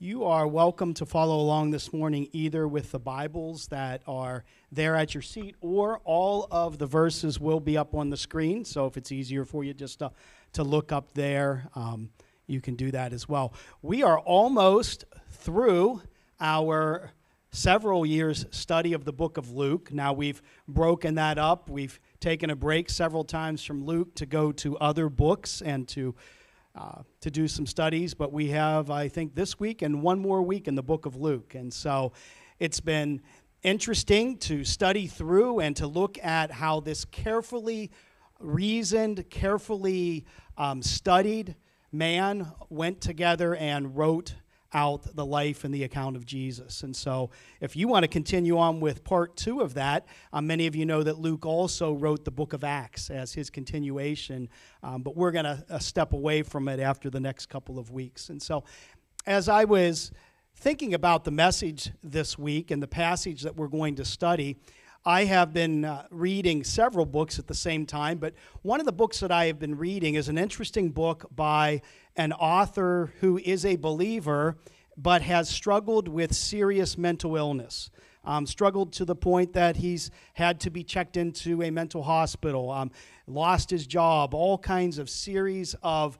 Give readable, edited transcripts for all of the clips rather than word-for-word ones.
You are welcome to follow along this morning either with the Bibles that are there at your seat, or all of the verses will be up on the screen. So if it's easier for you just to look up there, you can do that as well. We are almost through our several years study of the book of Luke. Now we've broken that up. We've taken a break several times from Luke to go to other books and to do some studies, but we have, I think, this week and one more week in the book of Luke. And so it's been interesting to study through and to look at how this carefully reasoned, carefully studied man went together and wrote out the life and the account of Jesus. And so if you want to continue on with part 2 of that, many of you know that Luke also wrote the book of Acts as his continuation, but we're going to step away from it after the next couple of weeks. And so as I was thinking about the message this week and the passage that we're going to study, I have been reading several books at the same time, but one of the books that I have been reading is an interesting book by an author who is a believer but has struggled with serious mental illness. Struggled to the point that he's had to be checked into a mental hospital, lost his job, all kinds of series of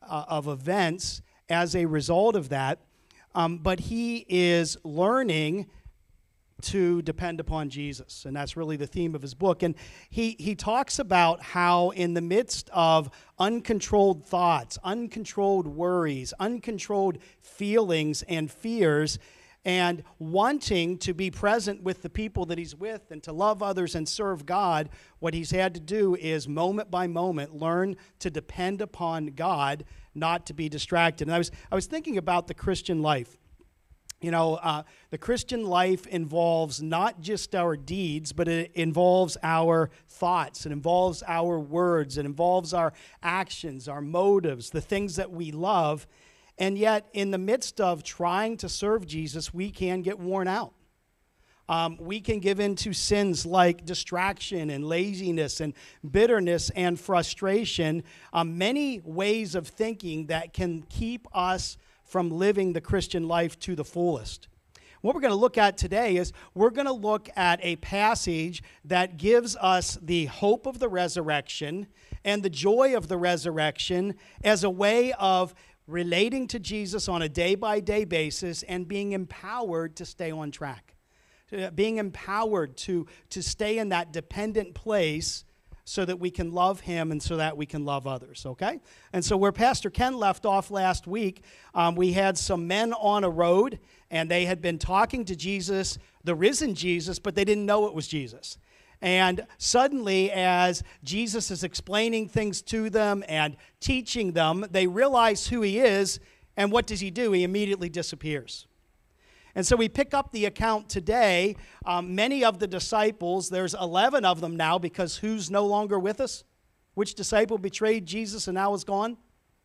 events as a result of that. But he is learning to depend upon Jesus, and that's really the theme of his book. And he talks about how in the midst of uncontrolled thoughts, uncontrolled worries, uncontrolled feelings and fears, and wanting to be present with the people that he's with and to love others and serve God, what he's had to do is moment by moment learn to depend upon God, not to be distracted. And I was thinking about the Christian life. You know, the Christian life involves not just our deeds, but it involves our thoughts. It involves our words. It involves our actions, our motives, the things that we love. And yet, in the midst of trying to serve Jesus, we can get worn out. We can give in to sins like distraction and laziness and bitterness and frustration, many ways of thinking that can keep us from living the Christian life to the fullest. What we're going to look at today is we're going to look at a passage that gives us the hope of the resurrection and the joy of the resurrection as a way of relating to Jesus on a day-by-day basis and being empowered to stay on track, being empowered to stay in that dependent place so that we can love him and so that we can love others, okay? And so where Pastor Ken left off last week, we had some men on a road, and they had been talking to Jesus, the risen Jesus, but they didn't know it was Jesus. And suddenly, as Jesus is explaining things to them and teaching them, they realize who he is, and what does he do? He immediately disappears. And so we pick up the account today. Many of the disciples, there's 11 of them now, because who's no longer with us? Which disciple betrayed Jesus and now is gone?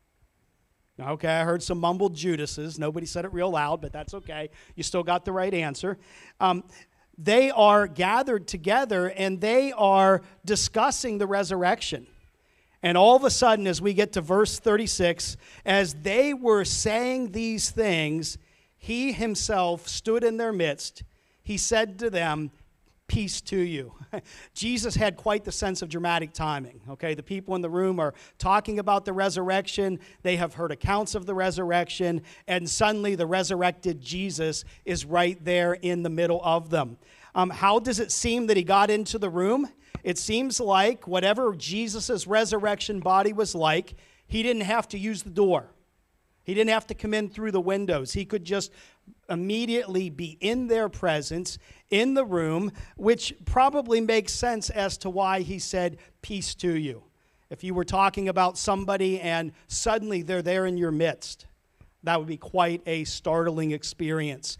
Okay, I heard some mumbled Judases. Nobody said it real loud, but that's okay. You still got the right answer. They are gathered together, and they are discussing the resurrection. And all of a sudden, as we get to verse 36, as they were saying these things, he himself stood in their midst. He said to them, "Peace to you." Jesus had quite the sense of dramatic timing. Okay, the people in the room are talking about the resurrection. They have heard accounts of the resurrection, and suddenly the resurrected Jesus is right there in the middle of them. How does it seem that he got into the room? It seems like whatever Jesus' resurrection body was like, he didn't have to use the door. He didn't have to come in through the windows. He could just immediately be in their presence, in the room, which probably makes sense as to why he said, "Peace to you." If you were talking about somebody and suddenly they're there in your midst, that would be quite a startling experience.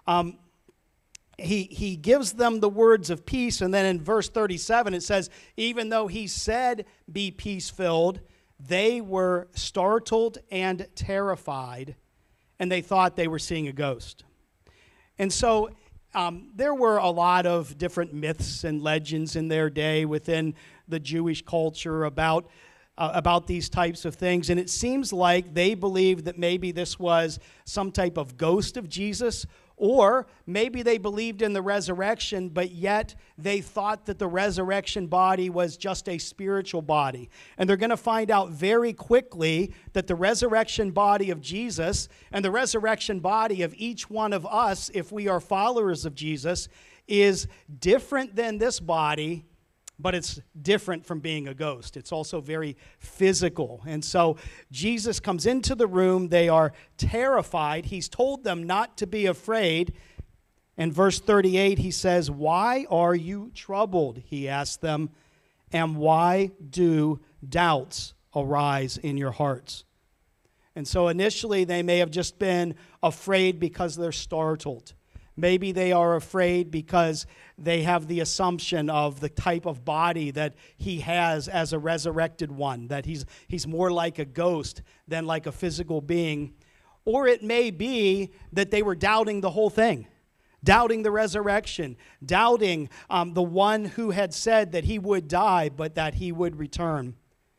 He gives them the words of peace, and then in verse 37 it says, even though he said, "Be peace-filled," they were startled and terrified, and they thought they were seeing a ghost. And so there were a lot of different myths and legends in their day within the Jewish culture about about these types of things, and it seems like they believed that maybe this was some type of ghost of Jesus, or maybe they believed in the resurrection, but yet they thought that the resurrection body was just a spiritual body. And they're going to find out very quickly that the resurrection body of Jesus and the resurrection body of each one of us, if we are followers of Jesus, is different than this body, but it's different from being a ghost. It's also very physical. And so Jesus comes into the room. They are terrified. He's told them not to be afraid. In verse 38, he says, "Why are you troubled?" He asked them, "and why do doubts arise in your hearts?" And so initially they may have just been afraid because they're startled. Maybe they are afraid because they have the assumption of the type of body that he has as a resurrected one, that he's more like a ghost than like a physical being. Or it may be that they were doubting the whole thing, doubting the resurrection, doubting the one who had said that he would die, but that he would return.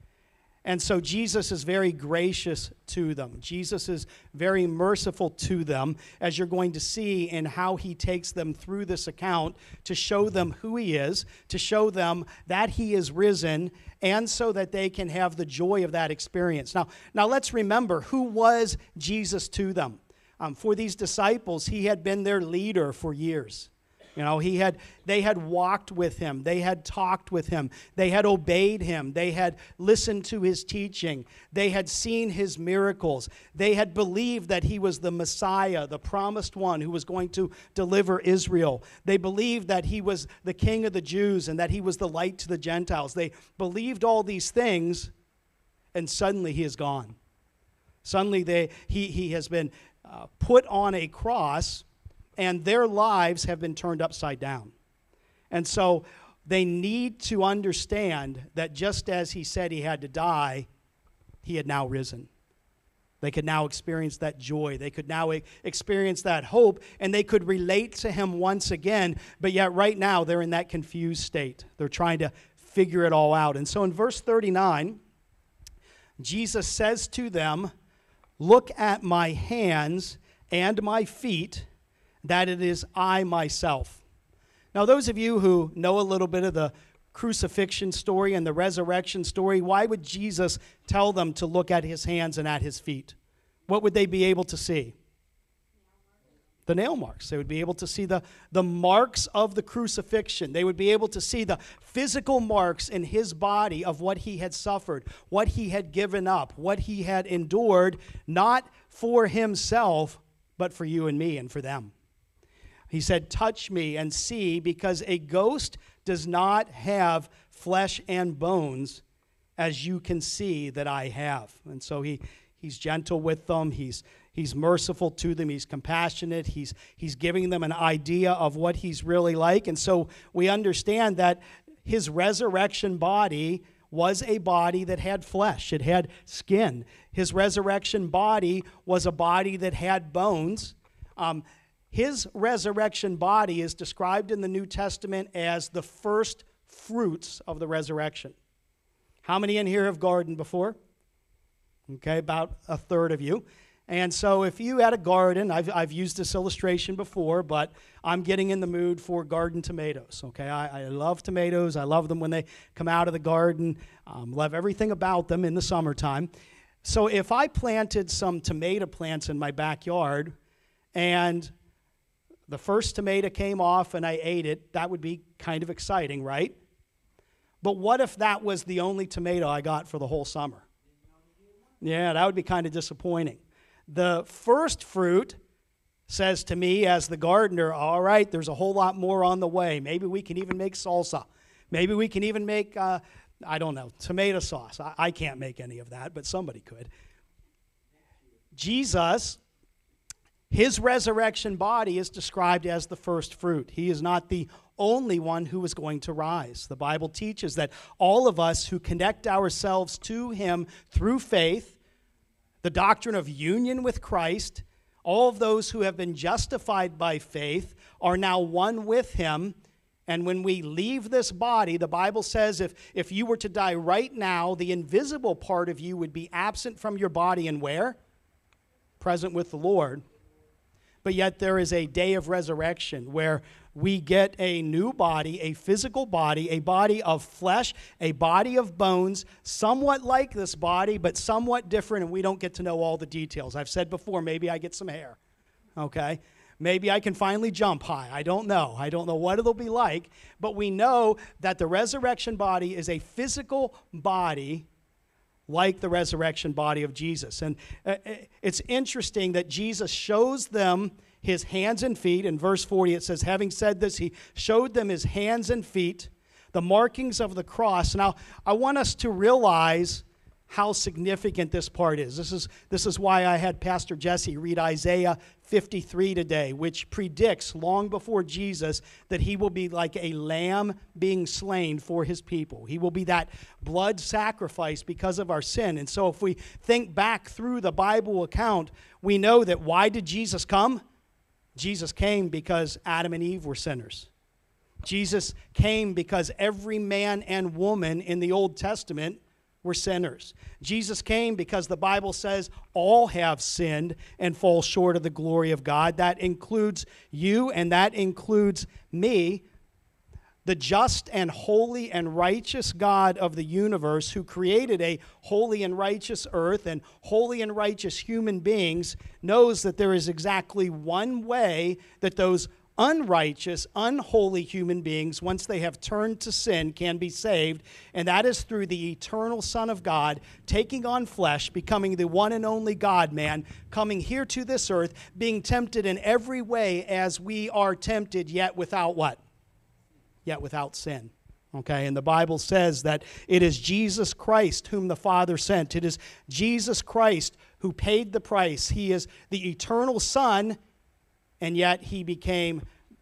And so Jesus is very gracious to them. Jesus is very merciful to them, as you're going to see in how he takes them through this account to show them who he is, to show them that he is risen, and so that they can have the joy of that experience. Now let's remember, who was Jesus to them? For these disciples, he had been their leader for years. You know, they had walked with him. They had talked with him. They had obeyed him. They had listened to his teaching. They had seen his miracles. They had believed that he was the Messiah, the promised one who was going to deliver Israel. They believed that he was the King of the Jews and that he was the light to the Gentiles. They believed all these things, and suddenly he is gone. Suddenly he has been put on a cross, and their lives have been turned upside down. And so they need to understand that just as he said he had to die, he had now risen. They could now experience that joy. They could now experience that hope, and they could relate to him once again. But yet right now they're in that confused state. They're trying to figure it all out. And so in verse 39, Jesus says to them, "Look at my hands and my feet, that it is I myself." Now, those of you who know a little bit of the crucifixion story and the resurrection story, why would Jesus tell them to look at his hands and at his feet? What would they be able to see? The nail marks. They would be able to see the marks of the crucifixion. They would be able to see the physical marks in his body of what he had suffered, what he had given up, what he had endured, not for himself, but for you and me and for them. He said, "Touch me and see, because a ghost does not have flesh and bones, as you can see that I have." And so he's gentle with them. He's merciful to them. He's compassionate. He's giving them an idea of what he's really like. And so we understand that his resurrection body was a body that had flesh. It had skin. His resurrection body was a body that had bones. His resurrection body is described in the New Testament as the first fruits of the resurrection. How many in here have gardened before? Okay, about a third of you. And so if you had a garden, I've used this illustration before, but I'm getting in the mood for garden tomatoes. Okay, I love tomatoes. I love them when they come out of the garden. Love everything about them in the summertime. So if I planted some tomato plants in my backyard and the first tomato came off and I ate it, that would be kind of exciting, right? But what if that was the only tomato I got for the whole summer? Yeah, that would be kind of disappointing. The first fruit says to me as the gardener, all right, there's a whole lot more on the way. Maybe we can even make salsa. Maybe we can even make, tomato sauce. I can't make any of that, but somebody could. Jesus, his resurrection body is described as the first fruit. He is not the only one who is going to rise. The Bible teaches that all of us who connect ourselves to him through faith, the doctrine of union with Christ, all of those who have been justified by faith are now one with him, And when we leave this body, the Bible says if you were to die right now, the invisible part of you would be absent from your body and where? Present with the Lord. But yet there is a day of resurrection where we get a new body, a physical body, a body of flesh, a body of bones, somewhat like this body, but somewhat different, and we don't get to know all the details. I've said before, maybe I get some hair, okay? Maybe I can finally jump high. I don't know. I don't know what it'll be like, but we know that the resurrection body is a physical body like the resurrection body of Jesus. And it's interesting that Jesus shows them his hands and feet. In verse 40, it says, having said this, he showed them his hands and feet, the markings of the cross. Now, I want us to realize how significant this part is. This is why I had Pastor Jesse read Isaiah 53 today, which predicts long before Jesus that he will be like a lamb being slain for his people. He will be that blood sacrifice because of our sin. And so if we think back through the Bible account, we know that why did Jesus come? Jesus came because Adam and Eve were sinners. Jesus came because every man and woman in the Old Testament were sinners. Jesus came because the Bible says all have sinned and fall short of the glory of God. That includes you and that includes me. The just and holy and righteous God of the universe, who created a holy and righteous earth and holy and righteous human beings, knows that there is exactly one way that those unrighteous, unholy human beings, once they have turned to sin, can be saved, and that is through the eternal Son of God taking on flesh, becoming the one and only God-man, coming here to this earth, being tempted in every way as we are tempted, yet without what? Yet without sin. Okay, and the Bible says that it is Jesus Christ whom the Father sent. It is Jesus Christ who paid the price. He is the eternal Son, and yet he became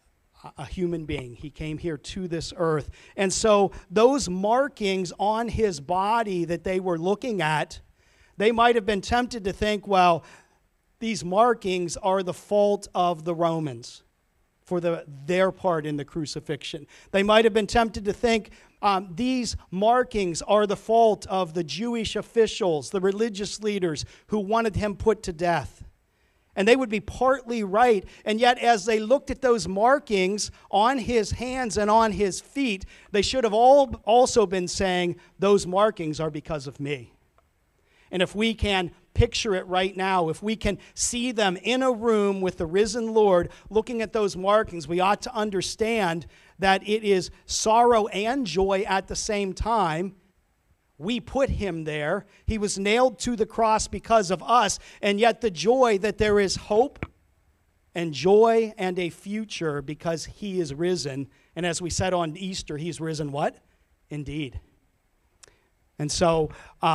a human being. He came here to this earth. And so those markings on his body that they were looking at, they might have been tempted to think, well, these markings are the fault of the Romans for their part in the crucifixion. They might have been tempted to think these markings are the fault of the Jewish officials, the religious leaders who wanted him put to death. And they would be partly right. And yet, as they looked at those markings on his hands and on his feet, they should have all also been saying, those markings are because of me. And if we can picture it right now, if we can see them in a room with the risen Lord looking at those markings, we ought to understand that it is sorrow and joy at the same time. We put him there. He was nailed to the cross because of us, and yet the joy that there is hope and joy and a future because he is risen. And as we said on Easter, he's risen what? Indeed. And so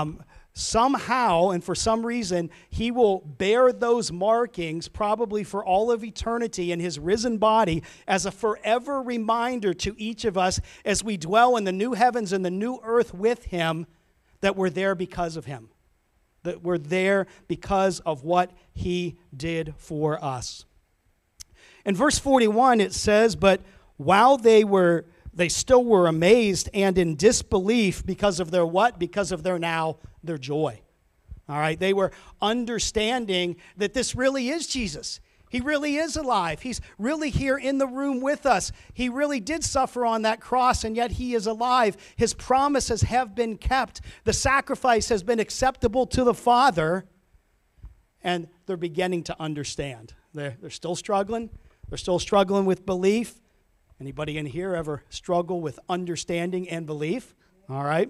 somehow and for some reason, he will bear those markings probably for all of eternity in his risen body as a forever reminder to each of us as we dwell in the new heavens and the new earth with him, that we're there because of him, that we're there because of what he did for us. In verse 41, it says, but while they still were amazed and in disbelief because of their what? Because of their joy. All right, they were understanding that this really is Jesus. He really is alive. He's really here in the room with us. He really did suffer on that cross, and yet he is alive. His promises have been kept. The sacrifice has been acceptable to the Father, and they're beginning to understand. They're still struggling. They're still struggling with belief. Anybody in here ever struggle with understanding and belief? All right.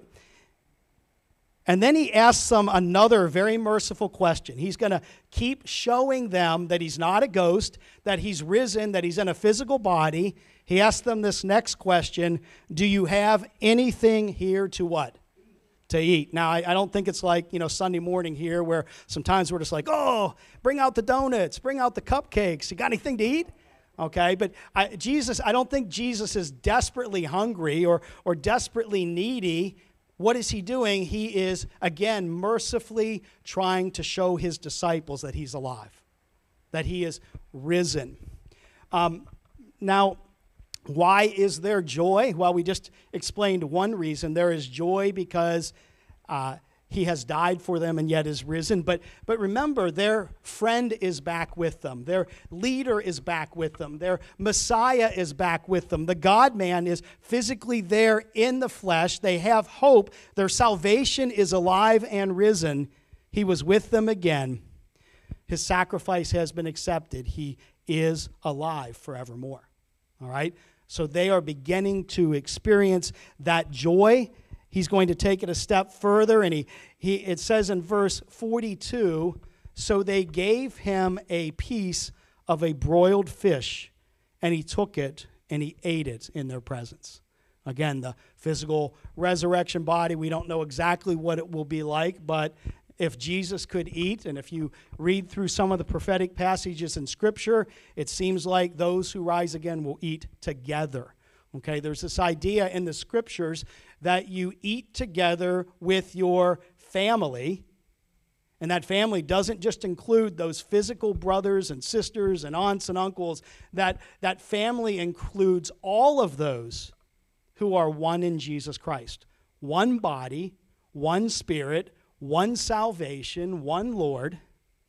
And then he asks them another very merciful question. He's going to keep showing them that he's not a ghost, that he's risen, that he's in a physical body. He asks them this next question, do you have anything here to what? To eat. Now, I don't think it's like, Sunday morning here where sometimes we're just like, oh, bring out the donuts, bring out the cupcakes. You got anything to eat? Okay, but I don't think Jesus is desperately hungry or desperately needy. What is he doing? He is, again, mercifully trying to show his disciples that he's alive, that he is risen. Now, Why is there joy? Well, we just explained one reason. There is joy because he has died for them and yet is risen. But remember, their friend is back with them. Their leader is back with them. Their Messiah is back with them. The God-man is physically there in the flesh. They have hope. Their salvation is alive and risen. He was with them again. His sacrifice has been accepted. He is alive forevermore. All right? So they are beginning to experience that joy. He's going to take it a step further, and it says in verse 42, so they gave him a piece of a broiled fish, and he took it, and he ate it in their presence. Again, the physical resurrection body, we don't know exactly what it will be like, but if Jesus could eat, and if you read through some of the prophetic passages in Scripture, it seems like those who rise again will eat together. Okay, there's this idea in the Scriptures that you eat together with your family, and that family doesn't just include those physical brothers and sisters and aunts and uncles. That family includes all of those who are one in Jesus Christ. One body, one spirit, one salvation, one Lord,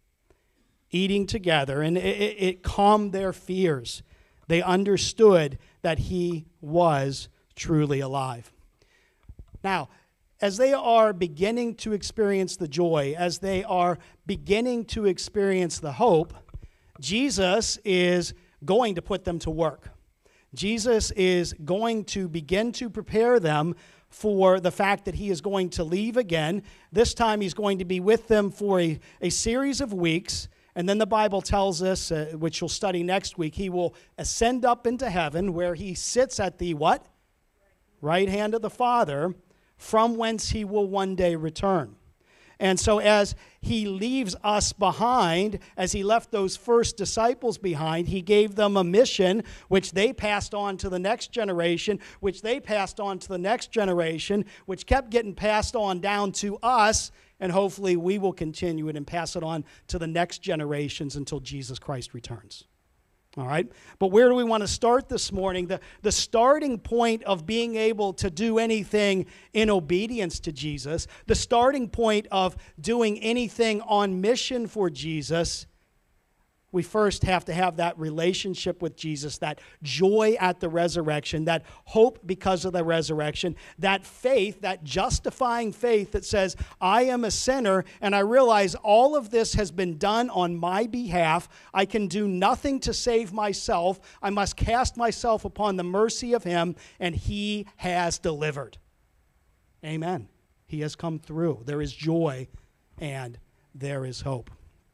eating together, and it calmed their fears. They understood that he was truly alive. Now, as they are beginning to experience the joy, as they are beginning to experience the hope, Jesus is going to put them to work. Jesus is going to begin to prepare them for the fact that he is going to leave again. This time he's going to be with them for a series of weeks. And then the Bible tells us, which we'll study next week, he will ascend up into heaven where he sits at the what? Right hand of the Father, from whence he will one day return. And so as he leaves us behind, as he left those first disciples behind, he gave them a mission, which they passed on to the next generation, which they passed on to the next generation, which kept getting passed on down to us, and hopefully we will continue it and pass it on to the next generations until Jesus Christ returns. All right? But where do we want to start this morning? The starting point of being able to do anything in obedience to Jesus, the starting point of doing anything on mission for Jesus, we first have to have that relationship with Jesus, that joy at the resurrection, that hope because of the resurrection, that faith, that justifying faith that says, I am a sinner and I realize all of this has been done on my behalf. I can do nothing to save myself. I must cast myself upon the mercy of him, and he has delivered. Amen. He has come through. There is joy and there is hope.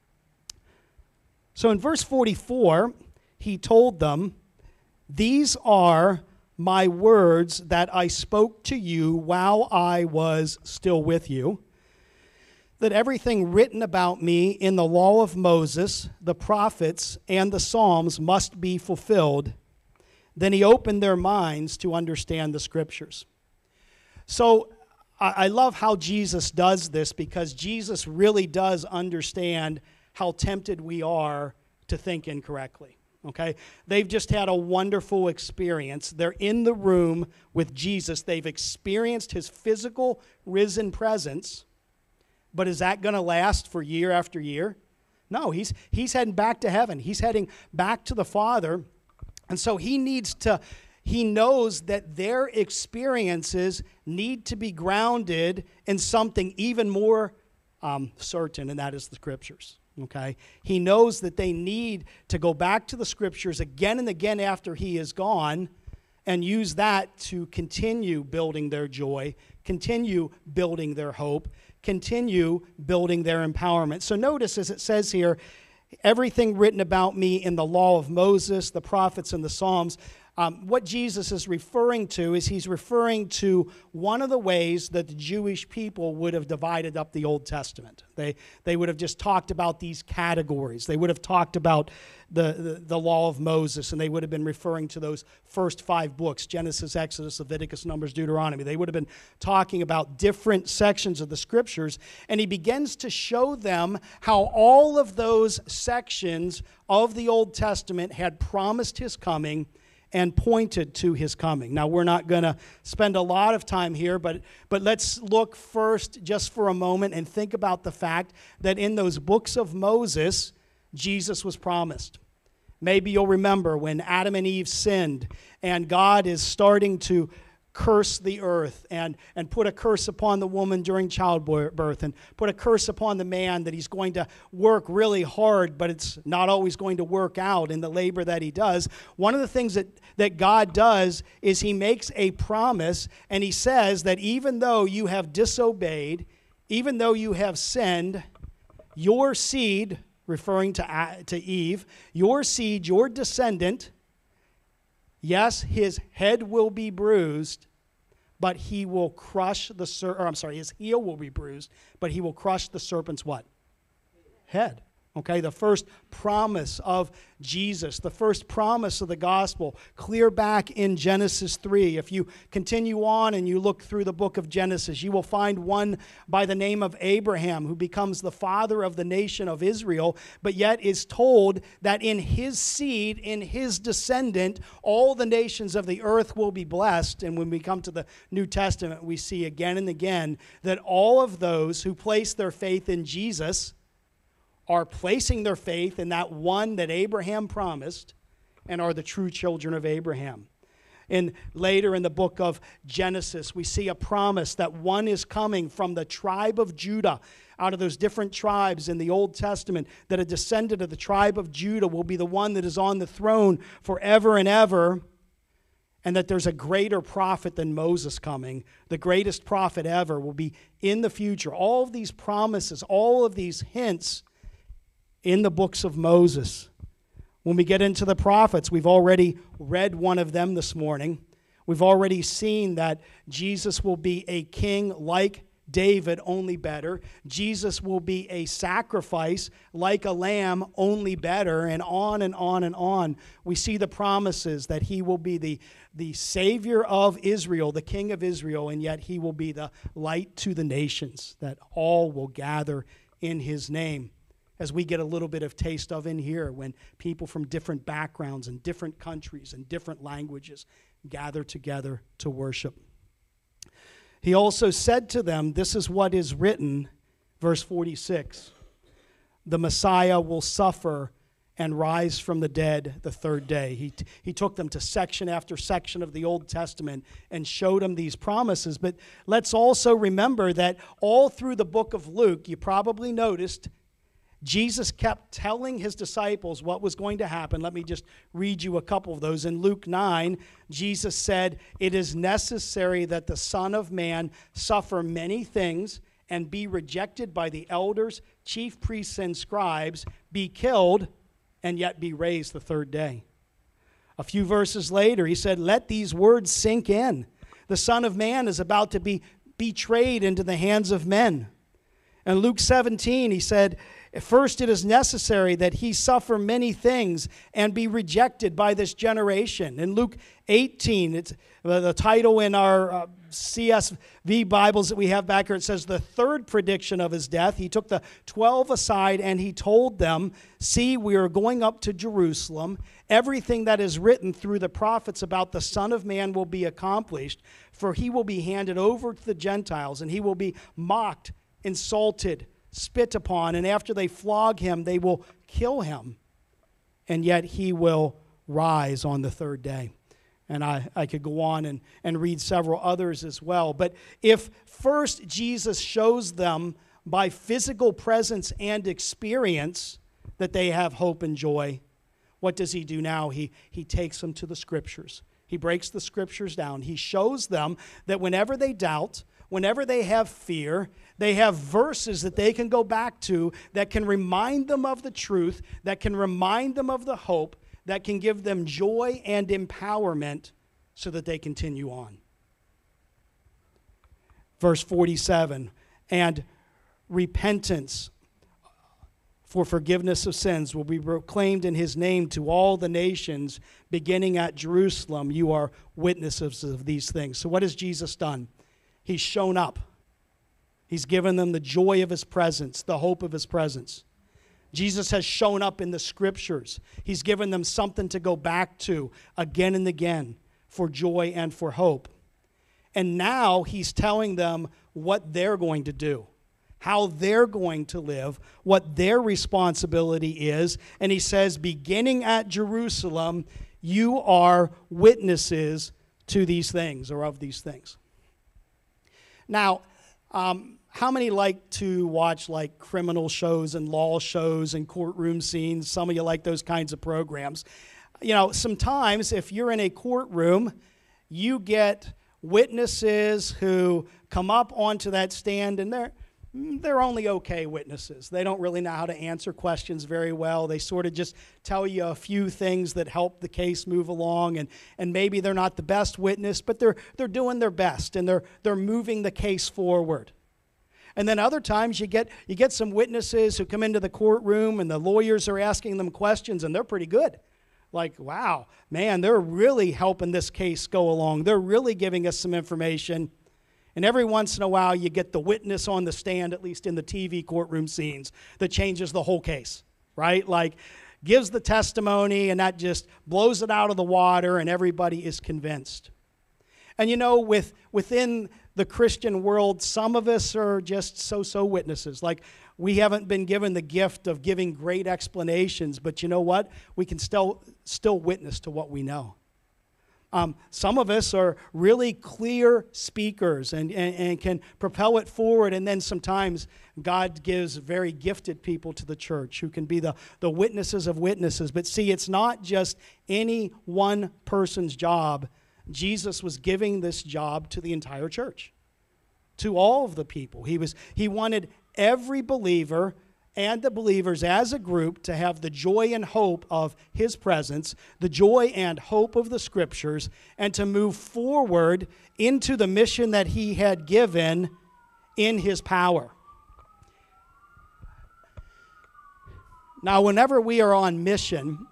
So in verse 44, he told them, these are my words that I spoke to you while I was still with you, that everything written about me in the law of Moses, the prophets, and the Psalms must be fulfilled. Then he opened their minds to understand the Scriptures. So I love how Jesus does this, because Jesus really does understand how tempted we are to think incorrectly, okay? They've just had a wonderful experience. They're in the room with Jesus. They've experienced his physical risen presence, but is that going to last for year after year? No, he's heading back to heaven. He's heading back to the Father, and so he knows that their experiences need to be grounded in something even more certain, and that is the Scriptures. Okay? He knows that they need to go back to the Scriptures again and again after he is gone and use that to continue building their joy, continue building their hope, continue building their empowerment. So notice, as it says here, everything written about me in the law of Moses, the prophets, and the Psalms. What Jesus is referring to is he's referring to one of the ways that the Jewish people would have divided up the Old Testament. They would have just talked about these categories. They would have talked about the law of Moses, and they would have been referring to those first 5 books, Genesis, Exodus, Leviticus, Numbers, Deuteronomy. They would have been talking about different sections of the Scriptures, and he begins to show them how all of those sections of the Old Testament had promised his coming, and pointed to his coming. Now, we're not going to spend a lot of time here, but let's look first just for a moment and think about the fact that in those books of Moses, Jesus was promised. Maybe you'll remember when Adam and Eve sinned and God is starting to curse the earth and put a curse upon the woman during childbirth and put a curse upon the man that he's going to work really hard, but it's not always going to work out in the labor that he does. One of the things that God does is he makes a promise, and he says that even though you have disobeyed, even though you have sinned, your seed, referring to Eve, your seed, your descendant, yes, his head will be bruised, but he will crush his heel will be bruised, but he will crush the serpent's what? Head. Okay, the first promise of Jesus, the first promise of the gospel, clear back in Genesis 3. If you continue on and you look through the book of Genesis, you will find one by the name of Abraham who becomes the father of the nation of Israel, but yet is told that in his seed, in his descendant, all the nations of the earth will be blessed. And when we come to the New Testament, we see again and again that all of those who place their faith in Jesus are placing their faith in that one that Abraham promised and are the true children of Abraham. And later in the book of Genesis, we see a promise that one is coming from the tribe of Judah. Out of those different tribes in the Old Testament, that a descendant of the tribe of Judah will be the one that is on the throne forever and ever, and that there's a greater prophet than Moses coming. The greatest prophet ever will be in the future. All of these promises, all of these hints in the books of Moses. When we get into the prophets, we've already read one of them this morning. We've already seen that Jesus will be a king like David, only better. Jesus will be a sacrifice like a lamb, only better, and on and on and on. We see the promises that he will be the Savior of Israel, the King of Israel, and yet he will be the light to the nations, that all will gather in his name. As we get a little bit of taste of in here, when people from different backgrounds and different countries and different languages gather together to worship. He also said to them, this is what is written, verse 46, the Messiah will suffer and rise from the dead the third day. He took them to section after section of the Old Testament and showed them these promises. But let's also remember that all through the book of Luke, you probably noticed, Jesus kept telling his disciples what was going to happen. Let me just read you a couple of those. In Luke 9, Jesus said, it is necessary that the Son of Man suffer many things and be rejected by the elders, chief priests, and scribes, be killed, and yet be raised the third day. A few verses later, he said, let these words sink in. The Son of Man is about to be betrayed into the hands of men. In Luke 17, he said, first, it is necessary that he suffer many things and be rejected by this generation. In Luke 18, it's the title in our CSV Bibles that we have back here. It says the third prediction of his death. He took the 12 aside and he told them, see, we are going up to Jerusalem. Everything that is written through the prophets about the Son of Man will be accomplished, for he will be handed over to the Gentiles, and he will be mocked, insulted, spit upon, and after they flog him, they will kill him. And yet he will rise on the third day. And I could go on and read several others as well. But if first Jesus shows them by physical presence and experience that they have hope and joy, what does he do now? He takes them to the Scriptures. He breaks the Scriptures down. He shows them that whenever they doubt, whenever they have fear, they have verses that they can go back to that can remind them of the truth, that can remind them of the hope, that can give them joy and empowerment so that they continue on. Verse 47, and repentance for forgiveness of sins will be proclaimed in his name to all the nations, beginning at Jerusalem. You are witnesses of these things. So what has Jesus done? He's shown up. He's given them the joy of his presence, the hope of his presence. Jesus has shown up in the Scriptures. He's given them something to go back to again and again for joy and for hope. And now he's telling them what they're going to do, how they're going to live, what their responsibility is. And he says, beginning at Jerusalem, you are witnesses to these things, or of these things. Now, how many like to watch like criminal shows and law shows and courtroom scenes? Some of you like those kinds of programs. You know, sometimes if you're in a courtroom, you get witnesses who come up onto that stand, and they're only okay witnesses. They don't really know how to answer questions very well. They sort of just tell you a few things that help the case move along, and maybe they're not the best witness, but they're doing their best, and they're moving the case forward. And then other times you get some witnesses who come into the courtroom, and the lawyers are asking them questions, and they're pretty good. Like, wow, man, they're really helping this case go along. They're really giving us some information. And every once in a while, you get the witness on the stand, at least in the TV courtroom scenes, that changes the whole case, right? Like, gives the testimony, and that just blows it out of the water, and everybody is convinced. And you know, within the Christian world, some of us are just so-so witnesses. Like, we haven't been given the gift of giving great explanations, but you know what? We can still witness to what we know. Some of us are really clear speakers and can propel it forward, and then sometimes God gives very gifted people to the church who can be the witnesses of witnesses. But see, it's not just any one person's job. Jesus was giving this job to the entire church, to all of the people. He wanted every believer and the believers as a group to have the joy and hope of his presence, the joy and hope of the Scriptures, and to move forward into the mission that he had given in his power. Now, whenever we are on mission,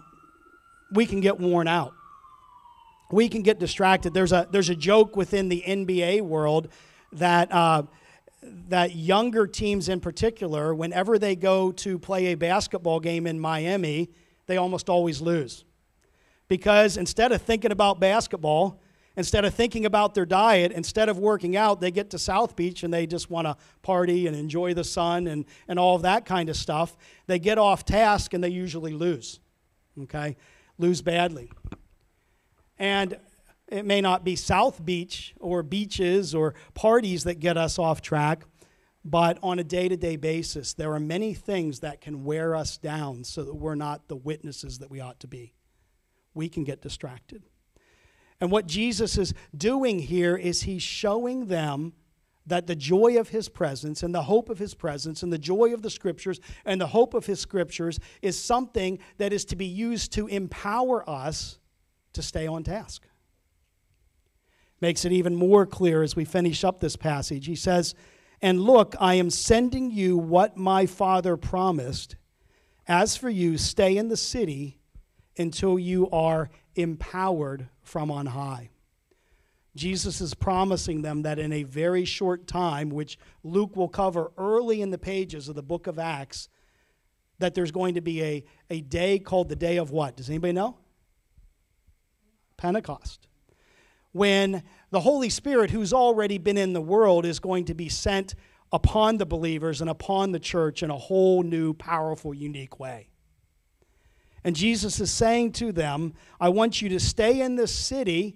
we can get worn out. We can get distracted. There's a joke within the NBA world that younger teams in particular, whenever they go to play a basketball game in Miami, they almost always lose. Because instead of thinking about basketball, instead of thinking about their diet, instead of working out, they get to South Beach and they just want to party and enjoy the sun and all of that kind of stuff. They get off task and they usually lose, okay? Lose badly. And it may not be South Beach or beaches or parties that get us off track, but on a day-to-day basis, there are many things that can wear us down so that we're not the witnesses that we ought to be. We can get distracted. And what Jesus is doing here is he's showing them that the joy of his presence and the hope of his presence and the joy of the Scriptures and the hope of his Scriptures is something that is to be used to empower us to stay on task. Makes it even more clear as we finish up this passage. He says, "And look, I am sending you what my Father promised. As for you, stay in the city until you are empowered from on high." Jesus is promising them that in a very short time, which Luke will cover early in the pages of the book of Acts, that there's going to be a day called the day of what? Does anybody know? Pentecost. When the Holy Spirit, who's already been in the world, is going to be sent upon the believers and upon the church in a whole new, powerful, unique way. And Jesus is saying to them, I want you to stay in this city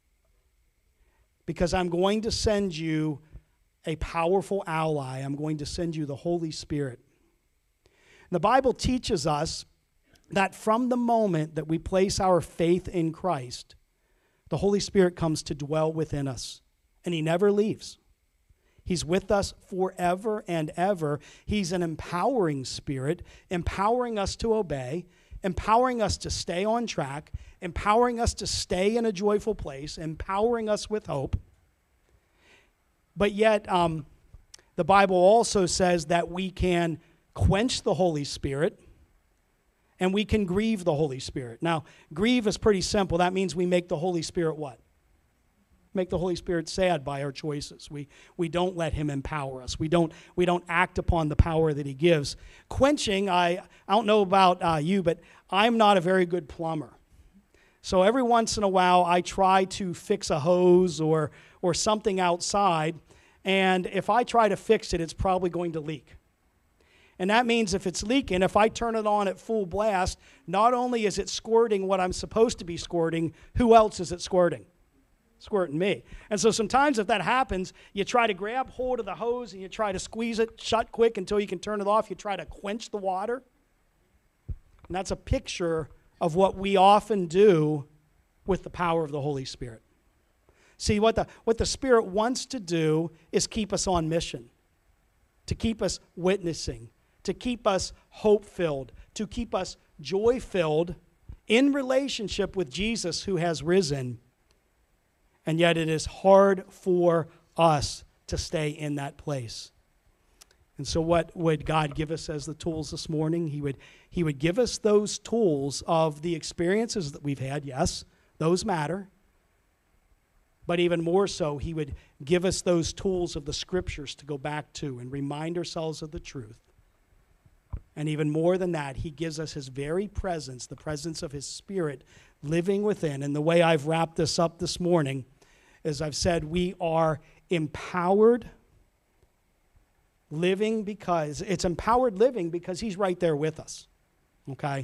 because I'm going to send you a powerful ally. I'm going to send you the Holy Spirit. The Bible teaches us that from the moment that we place our faith in Christ, the Holy Spirit comes to dwell within us, and he never leaves. He's with us forever and ever. He's an empowering spirit, empowering us to obey, empowering us to stay on track, empowering us to stay in a joyful place, empowering us with hope. But yet, the Bible also says that we can quench the Holy Spirit, and we can grieve the Holy Spirit. Now, grieve is pretty simple. That means we make the Holy Spirit what? make the Holy Spirit sad by our choices. We don't let him empower us. We don't act upon the power that he gives. Quenching, I don't know about you, but I'm not a very good plumber. So every once in a while, I try to fix a hose or something outside, and if I try to fix it, it's probably going to leak. And that means if it's leaking, if I turn it on at full blast, not only is it squirting what I'm supposed to be squirting, who else is it squirting? Squirting me. And so sometimes if that happens, you try to grab hold of the hose and you try to squeeze it shut quick until you can turn it off. You try to quench the water. And that's a picture of what we often do with the power of the Holy Spirit. See, what the Spirit wants to do is keep us on mission, to keep us witnessing, to keep us hope-filled, to keep us joy-filled in relationship with Jesus who has risen. And yet it is hard for us to stay in that place. And so what would God give us as the tools this morning? He would give us those tools of the experiences that we've had. Yes, those matter. But even more so, he would give us those tools of the Scriptures to go back to and remind ourselves of the truth. And even more than that, he gives us his very presence, the presence of his Spirit living within. And the way I've wrapped this up this morning is I've said we are empowered living because it's empowered living because he's right there with us. Okay?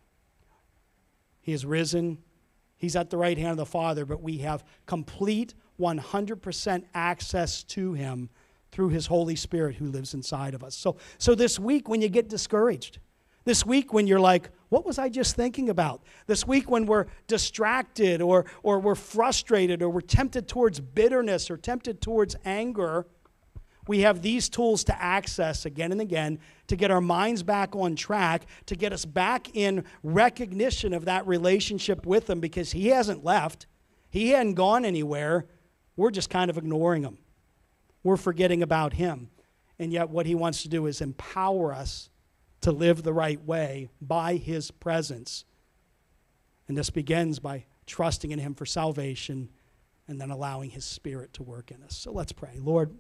He is risen. He's at the right hand of the Father, but we have complete 100% access to him through his Holy Spirit who lives inside of us. So this week when you get discouraged, this week when you're like, what was I just thinking about? This week when we're distracted or we're frustrated or we're tempted towards bitterness or tempted towards anger, we have these tools to access again and again to get our minds back on track, to get us back in recognition of that relationship with him because he hasn't left. He hadn't gone anywhere. We're just kind of ignoring him. We're forgetting about him. And yet what he wants to do is empower us to live the right way by his presence. And this begins by trusting in him for salvation and then allowing his Spirit to work in us. So let's pray. Lord,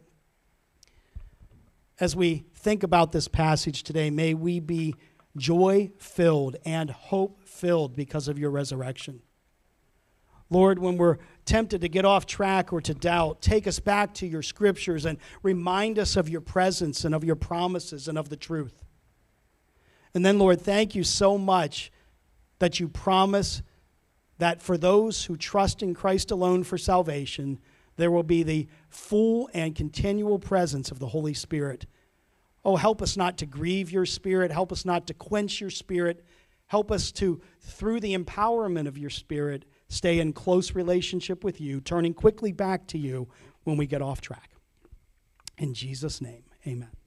as we think about this passage today, may we be joy-filled and hope-filled because of your resurrection. Lord, when we're tempted to get off track or to doubt, take us back to your Scriptures and remind us of your presence and of your promises and of the truth. And then, Lord, thank you so much that you promise that for those who trust in Christ alone for salvation, there will be the full and continual presence of the Holy Spirit. Oh, help us not to grieve your Spirit. Help us not to quench your Spirit. Help us to, through the empowerment of your Spirit, stay in close relationship with you, turning quickly back to you when we get off track. In Jesus' name, amen.